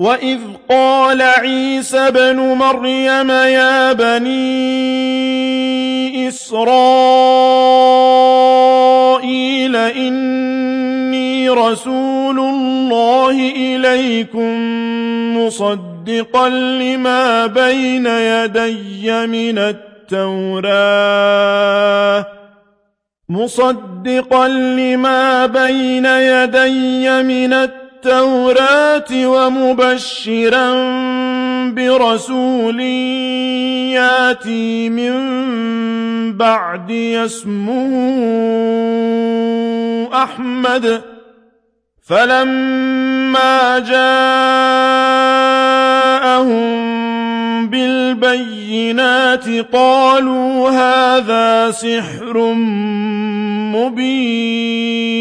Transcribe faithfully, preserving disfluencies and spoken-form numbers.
وَإِذْ قَالَ عِيسَى ابْنُ مَرْيَمَ يَا بَنِي إِسْرَائِيلَ إِنِّي رَسُولُ اللَّهِ إِلَيْكُم مُّصَدِّقًا لِّمَا بَيْنَ يَدَيَّ مِنَ التَّوْرَاةِ مُصَدِّقًا لِّمَا بَيْنَ يَدَيَّ مِنَ التَّوْرَاةِ وَمُبَشِّرًا بِرَسُولٍ يَأْتِي مِن بَعْدِي اسْمُهُ أَحْمَدُ ۖ فَلَمَّا جَاءَهُم بِالْبَيِّنَاتِ قَالُوا هَٰذَا سِحْرٌ مُّبِينٌ